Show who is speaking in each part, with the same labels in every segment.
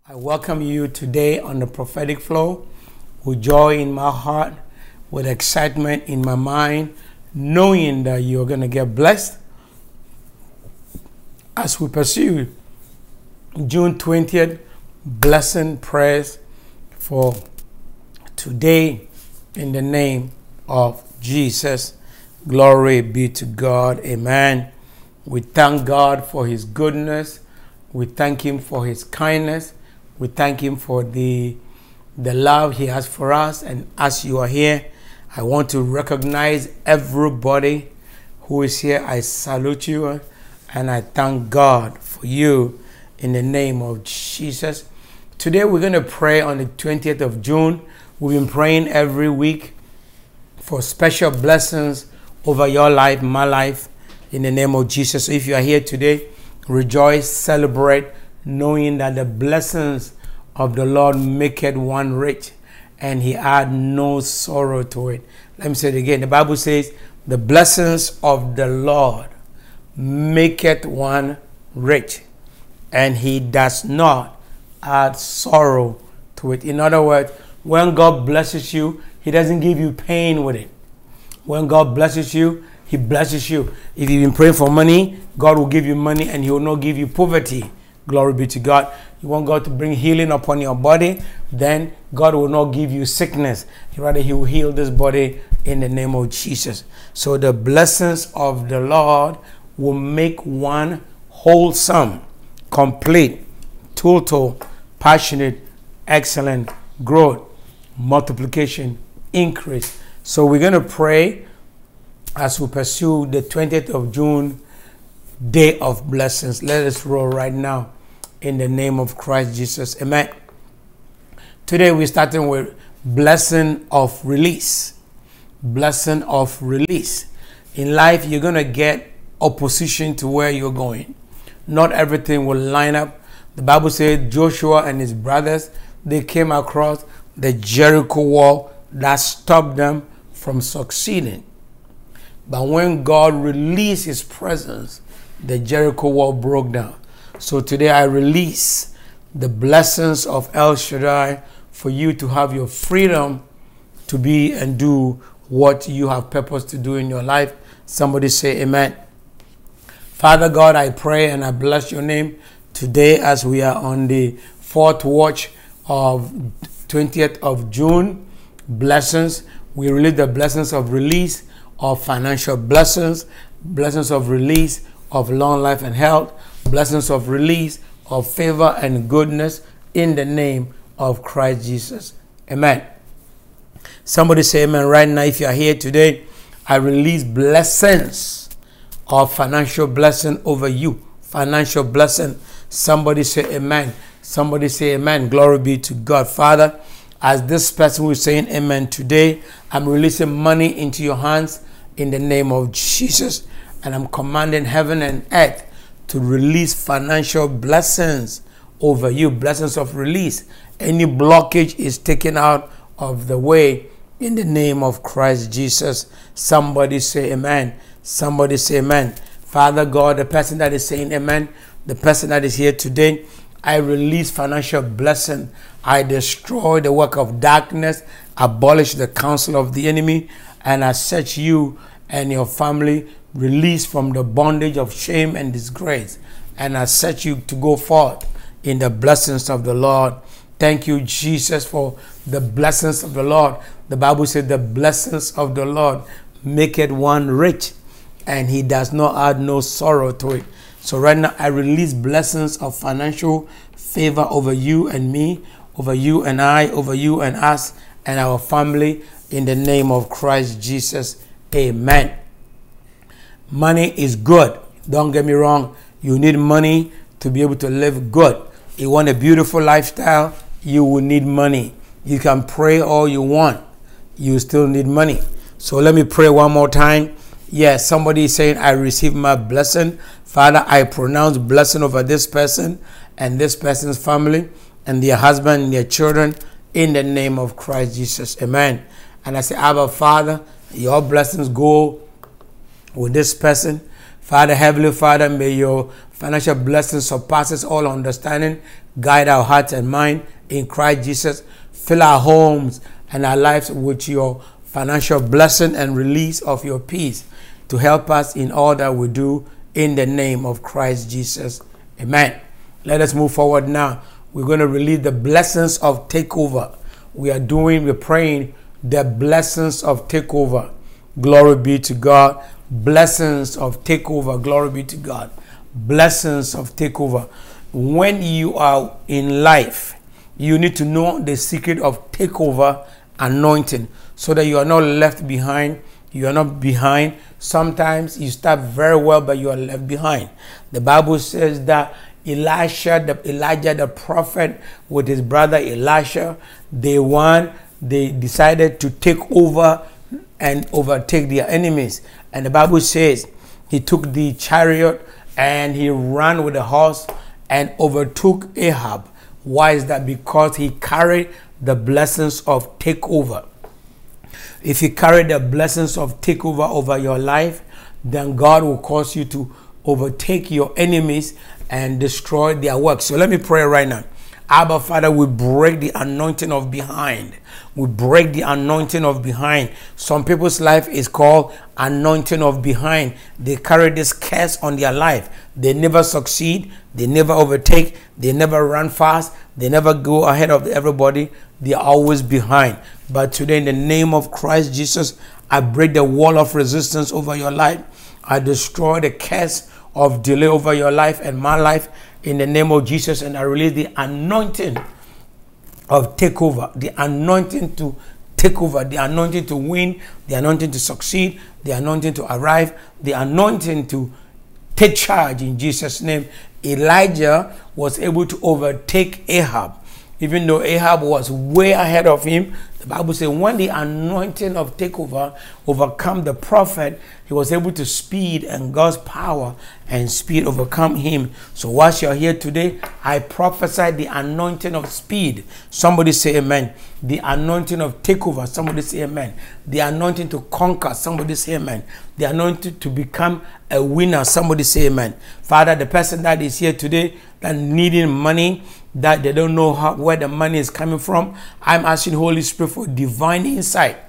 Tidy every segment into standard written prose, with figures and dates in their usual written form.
Speaker 1: I welcome you today on the prophetic flow with joy in my heart, with excitement in my mind, knowing that you're going to get blessed as we pursue June 20th blessing prayers for today in the name of Jesus. Glory be to God. Amen. We thank God for his goodness. We thank him for his kindness. We thank him for the love he has for us. And as you are here, I want to recognize everybody who is here. I salute you and I thank God for you in the name of Jesus. Today we're going to pray on the 20th of June. We've been praying every week for special blessings over your life, my life, in the name of Jesus. So if you are here today, rejoice, celebrate, knowing that the blessings of the Lord maketh one rich, and he add no sorrow to it. Let me say it again. The Bible says, the blessings of the Lord maketh one rich, and he does not add sorrow to it. In other words, when God blesses you, he doesn't give you pain with it. When God blesses you, he blesses you. If you've been praying for money, God will give you money and he will not give you poverty. Glory be to God. You want God to bring healing upon your body, then God will not give you sickness. Rather, he will heal this body in the name of Jesus. So the blessings of the Lord will make one wholesome, complete, total, passionate, excellent, growth, multiplication, increase. So we're going to pray as we pursue the 20th of June, day of blessings. Let us roll right now in the name of Christ Jesus. Amen. Today we're starting with blessing of release. Blessing of release. In life, you're going to get opposition to where you're going. Not everything will line up. The Bible says Joshua and his brothers, they came across the Jericho wall that stopped them from succeeding. But when God released his presence, the Jericho wall broke down. So today I release the blessings of El Shaddai for you to have your freedom to be and do what you have purpose to do in your life. Somebody say amen. Father God, I pray and I bless your name today as we are on the fourth watch of 20th of June. Blessings. We release the blessings of release of financial blessings, blessings of release of long life and health, blessings of release of favor and goodness in the name of Christ Jesus. Amen. Somebody say amen right now. If you are here today, I release blessings of financial blessing over you. Financial blessing. Somebody say amen. Somebody say amen. Glory be to God. Father, as this person was saying amen today, I'm releasing money into your hands in the name of Jesus. And I'm commanding heaven and earth to release financial blessings over you. Blessings of release. Any blockage is taken out of the way in the name of Christ Jesus. Somebody say amen. Somebody say amen. Father God, the person that is saying amen, the person that is here today, I release financial blessing. I destroy the work of darkness, abolish the counsel of the enemy, and I set you and your family release from the bondage of shame and disgrace. And I set you to go forth in the blessings of the Lord. Thank you, Jesus, for the blessings of the Lord. The Bible said the blessings of the Lord make it one rich, and he does not add no sorrow to it. So right now, I release blessings of financial favor over you and me, over you and I, over you and us and our family in the name of Christ Jesus. Amen. Money is good. Don't get me wrong. You need money to be able to live good. You want a beautiful lifestyle, you will need money. You can pray all you want. You still need money. So let me pray one more time. Yes, somebody is saying, I receive my blessing. Father, I pronounce blessing over this person and this person's family and their husband and their children in the name of Christ Jesus. Amen. And I say, Abba, Father, your blessings go with this person. Father, Heavenly Father, may your financial blessings surpasses all understanding. guide our hearts and mind in Christ Jesus. Fill our homes and our lives with your financial blessing and release of your peace to help us in all that we do in the name of Christ Jesus. Amen. Let us move forward now. We're going to release the blessings of takeover. We're praying the blessings of takeover. Glory be to God. Blessings of takeover. Glory be to God. Blessings of takeover. When you are in life, you need to know the secret of takeover anointing so that you are not left behind. You are not behind. Sometimes you start very well, but you are left behind. The Bible says that Elijah the prophet with his brother Elisha, they decided to take over and overtake their enemies. And the Bible says he took the chariot and he ran with the horse and overtook Ahab. Why is that? Because he carried the blessings of takeover. If you carry the blessings of takeover over your life, then God will cause you to overtake your enemies and destroy their works. So let me pray right now. Abba, Father, we break the anointing of behind. We break the anointing of behind. Some people's life is called anointing of behind. They carry this curse on their life. They never succeed. They never overtake. They never run fast. They never go ahead of everybody. They are always behind. But today, in the name of Christ Jesus, I break the wall of resistance over your life. I destroy the curse of delay over your life and my life in the name of Jesus, and I release the anointing of takeover, the anointing to take over, the anointing to win, the anointing to succeed, the anointing to arrive, the anointing to take charge in Jesus' name. Elijah was able to overtake Ahab. Even though Ahab was way ahead of him, the Bible says when the anointing of takeover overcome the prophet, he was able to speed, and God's power and speed overcome him. So whilst you're here today, I prophesy the anointing of speed. Somebody say amen. The anointing of takeover. Somebody say amen. The anointing to conquer. Somebody say amen. The anointing to become a winner. Somebody say amen. Father, the person that is here today that needing money, that they don't know where the money is coming from, I'm asking Holy Spirit for divine insight.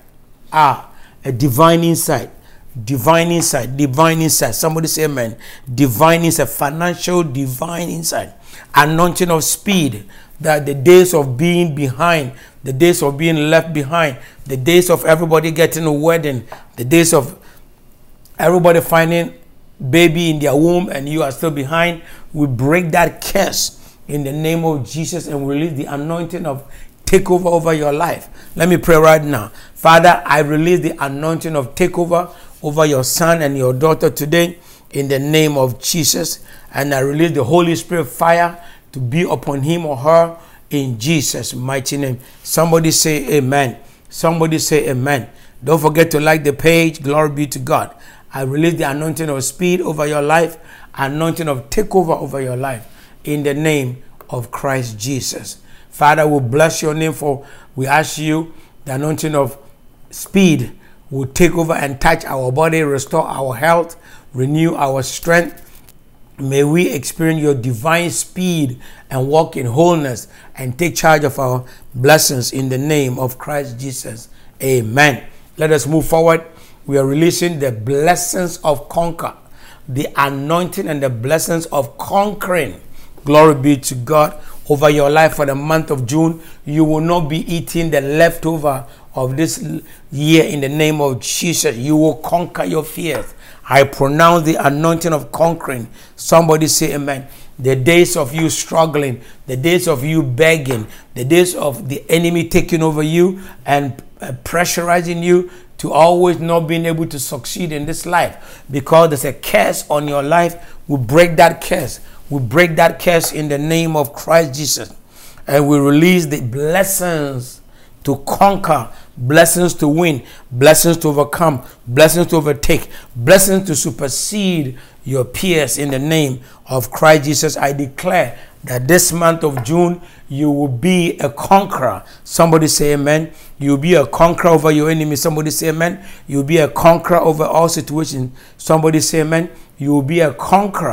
Speaker 1: A divine insight. Divine insight. Divine insight. Somebody say amen. Divine insight. Financial divine insight. Anointing of speed. That the days of being behind, the days of being left behind, the days of everybody getting a wedding, the days of everybody finding baby in their womb and you are still behind, we break that curse in the name of Jesus and release the anointing of takeover over your life. Let me pray right now. Father, I release the anointing of takeover over your son and your daughter today in the name of Jesus. And I release the Holy Spirit fire to be upon him or her in Jesus' mighty name. Somebody say amen. Somebody say amen. Don't forget to like the page. Glory be to God. I release the anointing of speed over your life, anointing of takeover over your life in the name of Christ Jesus. Father, we bless your name for we ask you the anointing of speed will take over and touch our body, restore our health, renew our strength. May we experience your divine speed and walk in wholeness and take charge of our blessings in the name of Christ Jesus. Amen. Let us move forward. We are releasing the blessings of conquer, the anointing and the blessings of conquering. Glory be to God over your life for the month of June. You will not be eating the leftover of this year in the name of Jesus. You will conquer your fears. I pronounce the anointing of conquering. Somebody say amen. The days of you struggling, the days of you begging, the days of the enemy taking over you and pressurizing you to always not being able to succeed in this life because there's a curse on your life. We break that curse. We break that curse in the name of Christ Jesus. And we release the blessings to conquer, blessings to win, blessings to overcome, blessings to overtake, blessings to supersede your peers in the name of Christ Jesus. I declare that this month of June, you will be a conqueror. Somebody say amen. You'll be a conqueror over your enemy. Somebody say amen. You'll be a conqueror over all situations. Somebody say amen. You will be a conqueror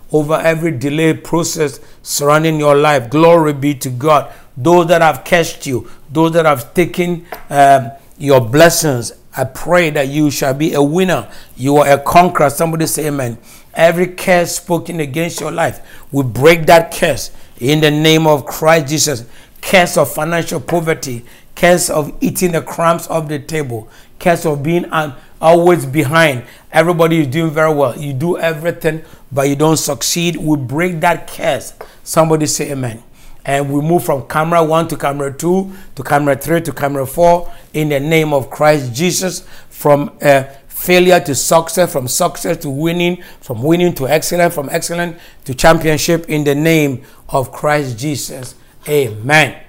Speaker 1: over every delay process surrounding your life. Glory be to God. Those that have cursed you, those that have taken your blessings, I pray that you shall be a winner. You are a conqueror. Somebody say amen. Every curse spoken against your life, we break that curse in the name of Christ Jesus. Curse of financial poverty, curse of eating the crumbs of the table, curse of being always behind. Everybody is doing very well. You do everything, but you don't succeed. We break that curse. Somebody say amen. And we move from camera 1 to camera 2 to camera 3 to camera 4 in the name of Christ Jesus. From failure to success, from success to winning, from winning to excellence, from excellence to championship in the name of Christ Jesus. Amen.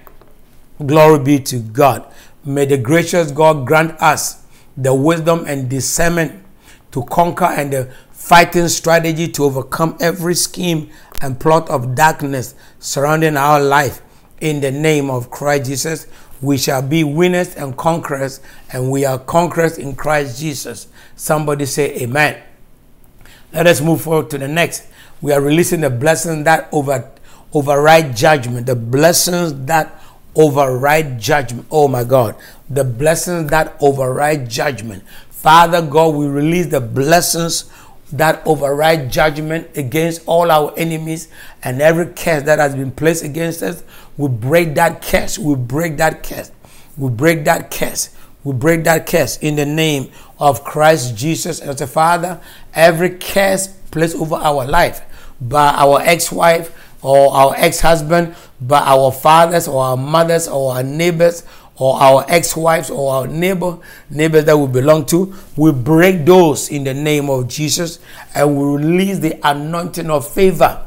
Speaker 1: Glory be to God. May the gracious God grant us the wisdom and discernment to conquer and the fighting strategy to overcome every scheme and plot of darkness surrounding our life. In the name of Christ Jesus, we shall be winners and conquerors, and we are conquerors in Christ Jesus. Somebody say amen. Let us move forward to the next. We are releasing the blessings that override judgment. The blessings that override judgment. Oh my God. The blessings that override judgment. Father God, we release the blessings that override judgment against all our enemies and every curse that has been placed against us. We break that curse. We break that curse. We break that curse. We break that curse in the name of Christ Jesus. And say, Father, every curse placed over our life by our ex-wife or our ex-husband, by our fathers or our mothers or our neighbors or our ex-wives or our neighbors that we belong to, we break those in the name of Jesus, and we release the anointing of favor.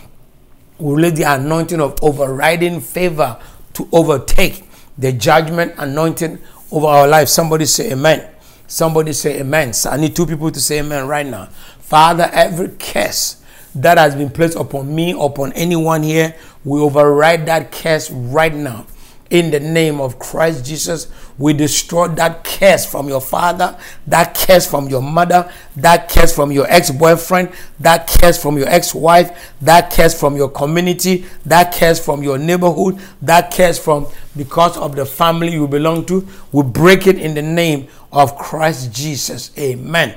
Speaker 1: We release the anointing of overriding favor to overtake the judgment anointing over our life. Somebody say amen. Somebody say amen. So I need 2 people to say amen right now. Father, every curse that has been placed upon me, upon anyone here, we override that curse right now. In the name of Christ Jesus, we destroy that curse from your father, that curse from your mother, that curse from your ex-boyfriend, that curse from your ex-wife, that curse from your community, that curse from your neighborhood, that curse from because of the family you belong to. We break it in the name of Christ Jesus. Amen.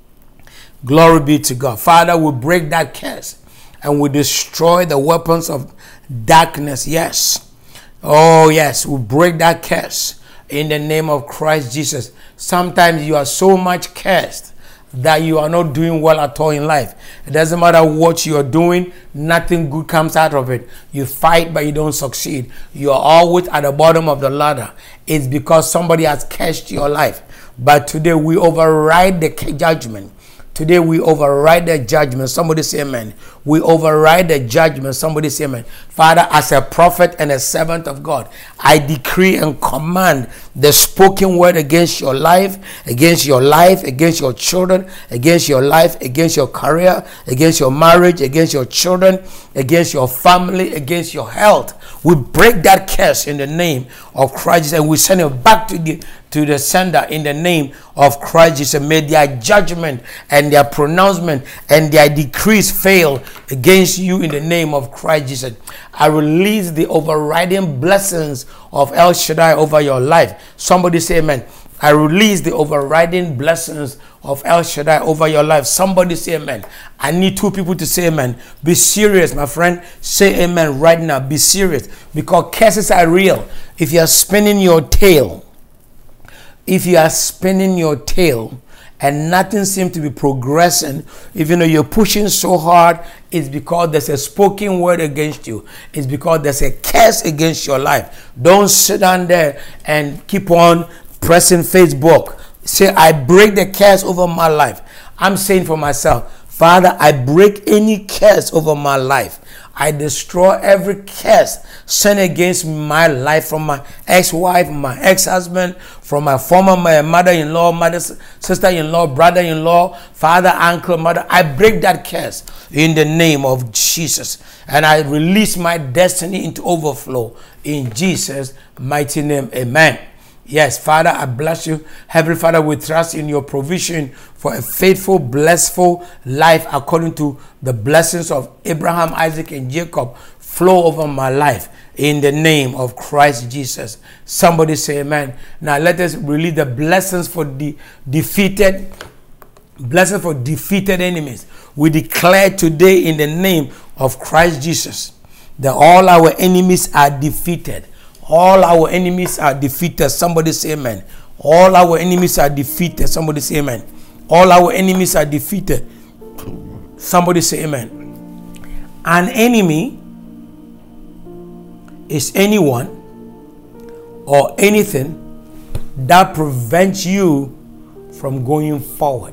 Speaker 1: Glory be to God. Father, we break that curse and we destroy the weapons of darkness. Yes. Oh, yes, we break that curse in the name of Christ Jesus. Sometimes you are so much cursed that you are not doing well at all in life. It doesn't matter what you are doing, nothing good comes out of it. You fight, but you don't succeed. You are always at the bottom of the ladder. It's because somebody has cursed your life. But today we override the judgment. Today we override the judgment. Somebody say amen. We override the judgment. Somebody say amen. Father, as a prophet and a servant of God, I decree and command the spoken word against your life, against your children, against your life, against your career, against your marriage, against your children, against your family, against your health. We break that curse in the name of Christ and we send it back to the sender in the name of Christ Jesus. May their judgment and their pronouncement and their decrees fail against you in the name of Christ Jesus. I release the overriding blessings of El Shaddai over your life. Somebody say amen. I release the overriding blessings of El Shaddai over your life. Somebody say amen. I need 2 people to say amen. Be serious, my friend. Say amen right now. Be serious. Because curses are real. If you are spinning your tail, and nothing seems to be progressing, even though you're pushing so hard, it's because there's a spoken word against you. It's because there's a curse against your life. Don't sit down there and keep on pressing Facebook. Say, I break the curse over my life. I'm saying for myself, Father, I break any curse over my life. I destroy every curse sent against my life from my ex-wife, my ex-husband, from my former mother-in-law, sister-in-law, brother-in-law, father, uncle, mother. I break that curse in the name of Jesus. And I release my destiny into overflow in Jesus' mighty name. Amen. Yes, Father, I bless you. Heavenly Father, we trust in your provision for a faithful, blessful life according to the blessings of Abraham, Isaac, and Jacob flow over my life in the name of Christ Jesus. Somebody say amen. Now let us release the blessings for the defeated enemies. We declare today in the name of Christ Jesus that all our enemies are defeated. All our enemies are defeated. Somebody say amen. All our enemies are defeated. Somebody say amen. All our enemies are defeated. Somebody say amen. An enemy is anyone or anything that prevents you from going forward.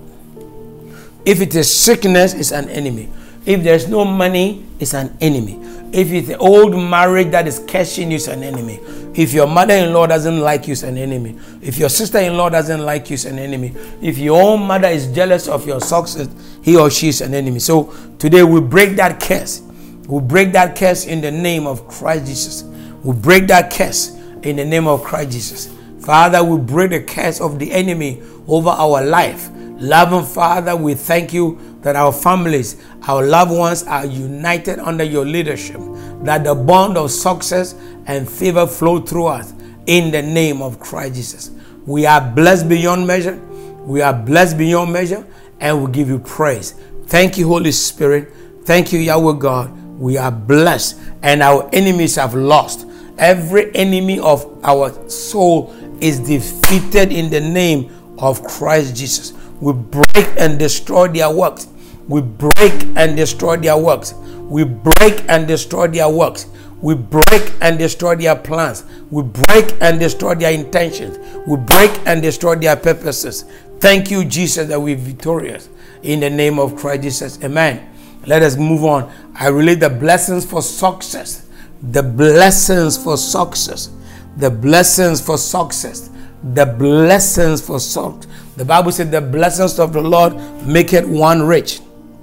Speaker 1: If it is sickness, it's an enemy. If there's no money, it's an enemy. If it's an old marriage that is cashing you, it's an enemy. If your mother-in-law doesn't like you, it's an enemy. If your sister-in-law doesn't like you, it's an enemy. If your own mother is jealous of your success, he or she is an enemy. So today we break that curse. We break that curse in the name of Christ Jesus. We break that curse in the name of Christ Jesus. Father, we break the curse of the enemy over our life. Loving Father, we thank you that our families, our loved ones are united under your leadership, that the bond of success and favor flow through us in the name of Christ Jesus. We are blessed beyond measure. We are blessed beyond measure, and we give you praise. Thank you, Holy Spirit. Thank you, Yahweh God. We are blessed, and our enemies have lost. Every enemy of our soul is defeated in the name of Christ Jesus. We break and destroy their works. We break and destroy their works. We break and destroy their works. We break and destroy their plans. We break and destroy their intentions. We break and destroy their purposes. Thank you, Jesus, that we're victorious. In the name of Christ Jesus. Amen. Let us move on. I relate the blessings for success. The blessings for success. The blessings for success. The blessings for success. The Bible said the blessings of the Lord make it one rich,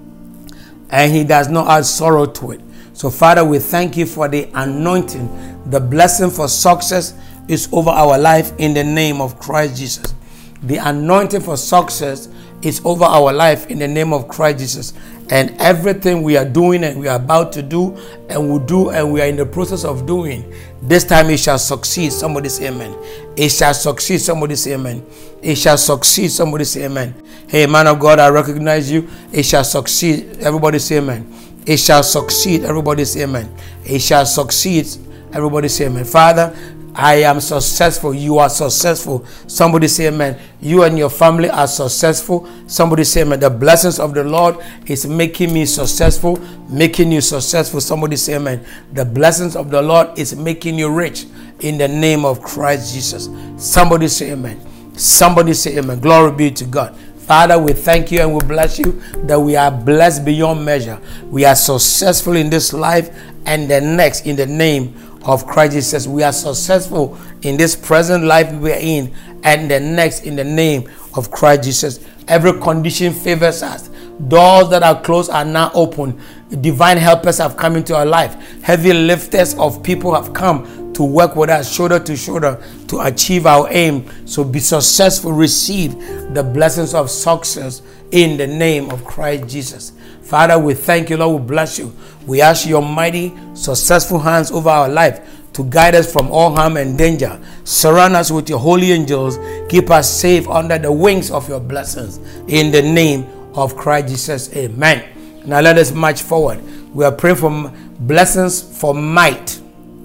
Speaker 1: and he does not add sorrow to it. So Father, we thank you for the anointing. The blessing for success is over our life in the name of Christ Jesus. The anointing for success is over our life in the name of Christ Jesus. And everything we are doing and we are about to do and will do and we are in the process of doing, this time it shall succeed. Somebody say amen. It shall succeed. Somebody say amen. It shall succeed. Somebody say amen. Hey, man of God, I recognize you. It shall succeed. Everybody say amen. It shall succeed. Everybody say amen. It shall succeed. Everybody say amen. Father, I am successful. You are successful. Somebody say amen. You and your family are successful. Somebody say amen. The blessings of the Lord is making me successful, making you successful. Somebody say amen. The blessings of the Lord is making you rich in the name of Christ Jesus. Somebody say amen. Somebody say amen. Glory be to God. Father, we thank you and we bless you that we are blessed beyond measure. We are successful in this life and the next in the name of Christ Jesus. We are successful in this present life we are in and the next in the name of Christ Jesus. Every condition favors us. Doors that are closed are now open. Divine helpers have come into our life. Heavy lifters of people have come to work with us shoulder to shoulder to achieve our aim. So be successful. Receive the blessings of success in the name of Christ Jesus. Father, we thank you, Lord. We bless you. We ask your mighty, successful hands over our life to guide us from all harm and danger. Surround us with your holy angels. Keep us safe under the wings of your blessings. In the name of Christ Jesus. Amen. Now let us march forward. We are praying for blessings for might.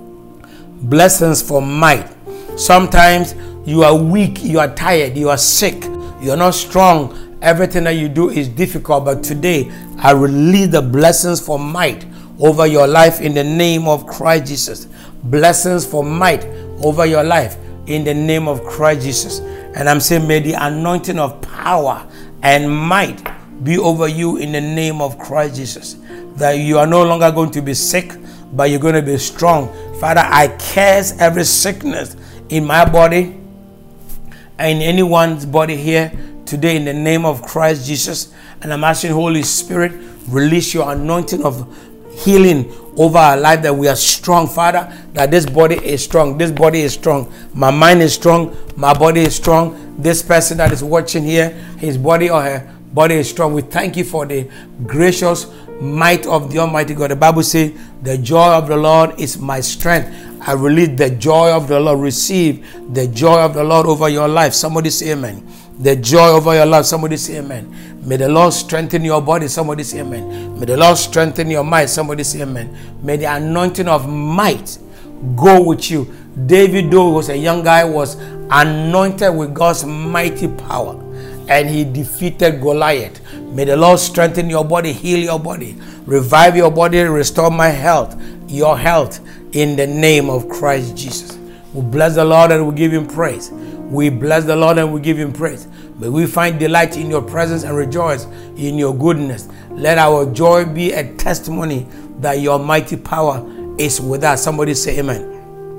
Speaker 1: Blessings for might. Sometimes you are weak, you are tired, you are sick, you are not strong. Everything that you do is difficult, but today I release the blessings for might over your life in the name of Christ Jesus. Blessings for might over your life in the name of Christ Jesus. And I'm saying, may the anointing of power and might be over you in the name of Christ Jesus. That you are no longer going to be sick, but you're going to be strong. Father, I curse every sickness in my body and in anyone's body here today in the name of Christ Jesus. And I'm asking, Holy Spirit, release your anointing of healing over our life, that we are strong, Father, that this body is strong. This body is strong. My mind is strong. My body is strong. This person that is watching here, his body or her body is strong. We thank you for the gracious might of the Almighty God. The Bible says, the joy of the Lord is my strength. I release the joy of the Lord. Receive the joy of the Lord over your life. Somebody say amen. The joy over your life. Somebody say amen. May the Lord strengthen your body. Somebody say amen. May the Lord strengthen your mind. Somebody say amen. May the anointing of might go with you. David, though he was a young guy, was anointed with God's mighty power, and he defeated Goliath. May the Lord strengthen your body, heal your body, revive your body, restore my health, your health, in the name of Christ Jesus. We bless the Lord and we give him praise. We bless the Lord and we give him praise. May we find delight in your presence and rejoice in your goodness. Let our joy be a testimony that your mighty power is with us. Somebody say amen.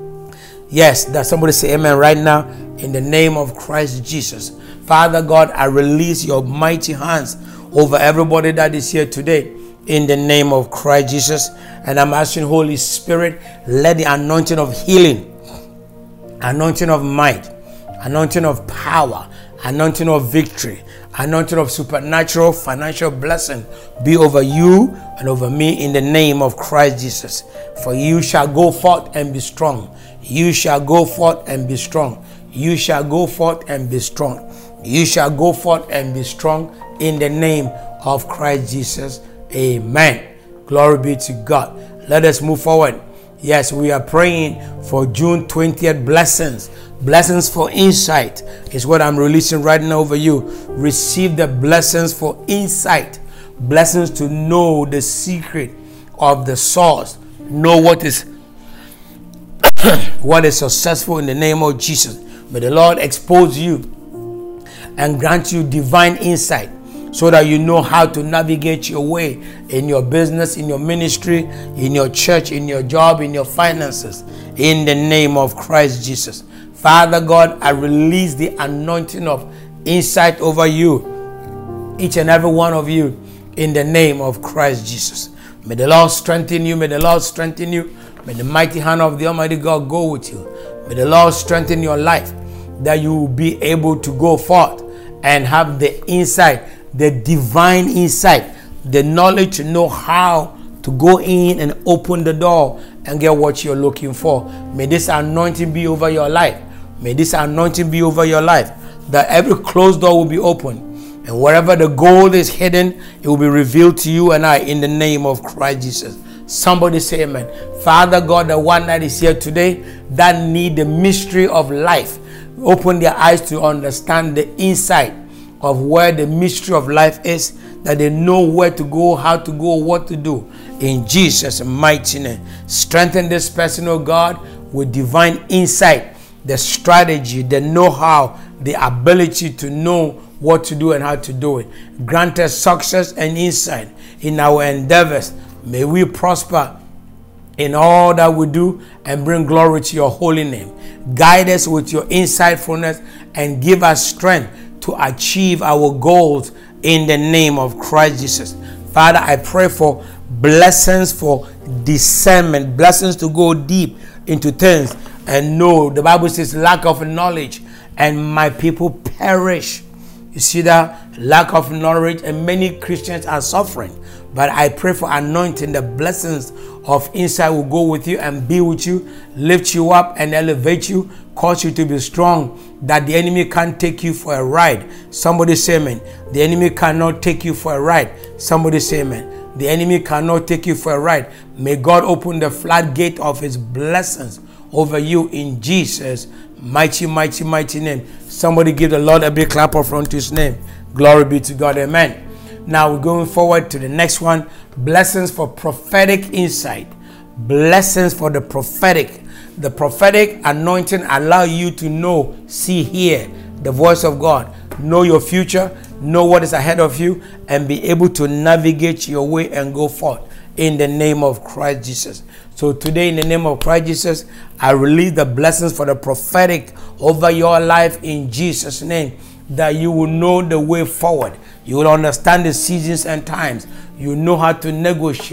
Speaker 1: Yes, that somebody say amen right now in the name of Christ Jesus. Father God, I release your mighty hands over everybody that is here today in the name of Christ Jesus. And I'm asking Holy Spirit, let the anointing of healing, anointing of might, anointing of power, anointing of victory, anointing of supernatural financial blessing be over you and over me in the name of Christ Jesus. For you shall go forth and be strong. You shall go forth and be strong. You shall go forth and be strong. You shall go forth and be strong in the name of Christ Jesus. Amen. Glory be to God. Let us move forward. Yes, we are praying for June 20th blessings. Blessings for insight is what I'm releasing right now over you. Receive the blessings for insight. Blessings to know the secret of the source. Know what is successful in the name of Jesus. May the Lord expose you and grant you divine insight, so that you know how to navigate your way in your business, in your ministry, in your church, in your job, in your finances, in the name of Christ Jesus. Father God, I release the anointing of insight over you, each and every one of you, in the name of Christ Jesus. May the Lord strengthen you. May the Lord strengthen you. May the mighty hand of the Almighty God go with you. May the Lord strengthen your life, that you will be able to go forth and have the insight, the divine insight, the knowledge to know how to go in and open the door and get what you're looking for. May this anointing be over your life. May this anointing be over your life, that every closed door will be open, and wherever the gold is hidden, it will be revealed to you and I in the name of Christ Jesus. Somebody say amen. Father God, the one that is here today that need the mystery of life, open their eyes to understand the insight of where the mystery of life is, that they know where to go, how to go, what to do. In Jesus' mighty name. Strengthen this person, oh God, with divine insight, the strategy, the know-how, the ability to know what to do and how to do it. Grant us success and insight in our endeavors. May we prosper in all that we do and bring glory to your holy name. Guide us with your insightfulness and give us strength to achieve our goals in the name of Christ Jesus. Father, I pray for blessings for discernment, blessings to go deep into things and know. The Bible says lack of knowledge and my people perish. You see that? Lack of knowledge, and many Christians are suffering. But I pray for anointing. The blessings of insight will go with you and be with you, lift you up and elevate you, cause you to be strong, that the enemy can't take you for a ride. Somebody say amen. The enemy cannot take you for a ride. Somebody say amen. The enemy cannot take you for a ride. May God open the floodgate of his blessings over you in Jesus' mighty, mighty, mighty name. Somebody give the Lord a big clap of front to his name. Glory be to God. Amen. Now we're going forward to the next one. Blessings for prophetic insight. Blessings for the prophetic. The prophetic anointing allow you to know, see, hear the voice of God. Know your future. Know what is ahead of you. And be able to navigate your way and go forth in the name of Christ Jesus. So today, in the name of Christ Jesus, I release the blessings for the prophetic over your life in Jesus' name, that you will know the way forward. You will understand the seasons and times. You know how to negotiate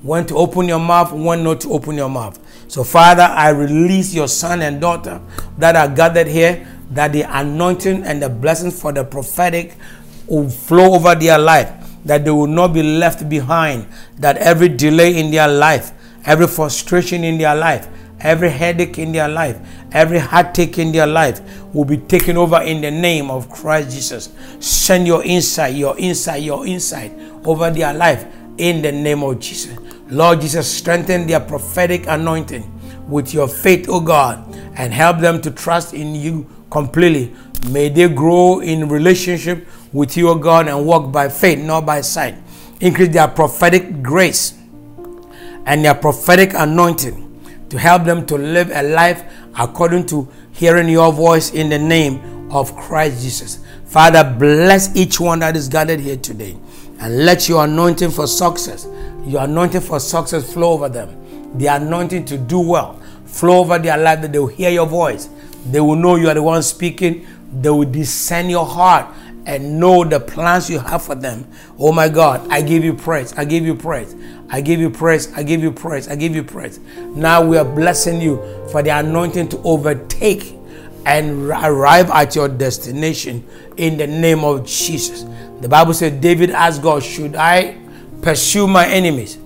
Speaker 1: when to open your mouth, when not to open your mouth. So, Father, I release your son and daughter that are gathered here, that the anointing and the blessings for the prophetic will flow over their life, that they will not be left behind, that every delay in their life, every frustration in their life, every headache in their life, every heartache in their life will be taken over in the name of Christ Jesus. Send your insight over their life in the name of Jesus. Lord Jesus, strengthen their prophetic anointing with your faith, oh God, and help them to trust in you completely. May they grow in relationship with you, oh God, and walk by faith, not by sight. Increase their prophetic grace and their prophetic anointing to help them to live a life according to hearing your voice in the name of Christ Jesus. Father, bless each one that is gathered here today, and let your anointing for success, flow over them. The anointing to do well flow over their life, that they will hear your voice. They will know you are the one speaking. They will discern your heart and know the plans you have for them. Oh my God, I give you praise. I give you praise. I give you praise. I give you praise. I give you praise. Now we are blessing you for the anointing to overtake and arrive at your destination in the name of Jesus. The Bible said, David asked God, should I pursue my enemies?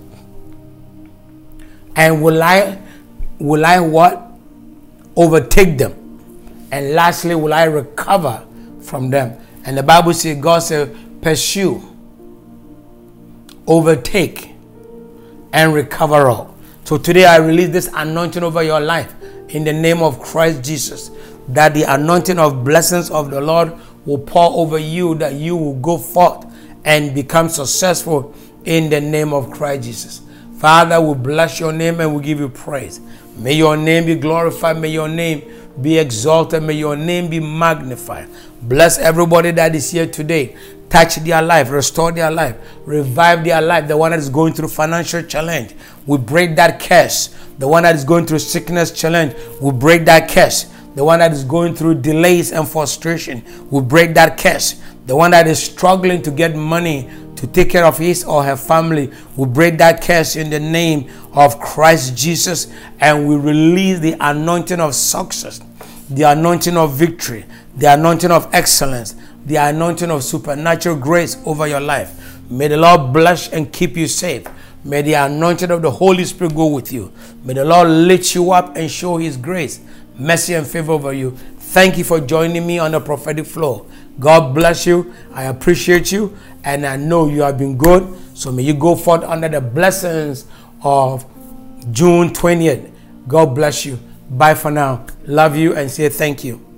Speaker 1: And will I what? Overtake them. And lastly, will I recover from them? And the Bible says, God said, pursue, overtake, and recover all. So today I release this anointing over your life in the name of Christ Jesus, that the anointing of blessings of the Lord will pour over you, that you will go forth and become successful in the name of Christ Jesus. Father, we bless your name and we give you praise. May your name be glorified. May your name be exalted. May your name be magnified. Bless everybody that is here today. Touch their life, restore their life, revive their life. The one that is going through financial challenge, we break that curse. The one that is going through sickness challenge, we break that curse. The one that is going through delays and frustration, we break that curse. The one that is struggling to get money to take care of his or her family, we break that curse in the name of Christ Jesus, and we release the anointing of success, the anointing of victory, the anointing of excellence, the anointing of supernatural grace over your life. May the Lord bless and keep you safe. May the anointing of the Holy Spirit go with you. May the Lord lift you up and show his grace, mercy, and favor over you. Thank you for joining me on the prophetic flow. God bless you. I appreciate you, and I know you have been good. So may you go forth under the blessings of June 20th. God bless you. Bye for now. Love you and say thank you.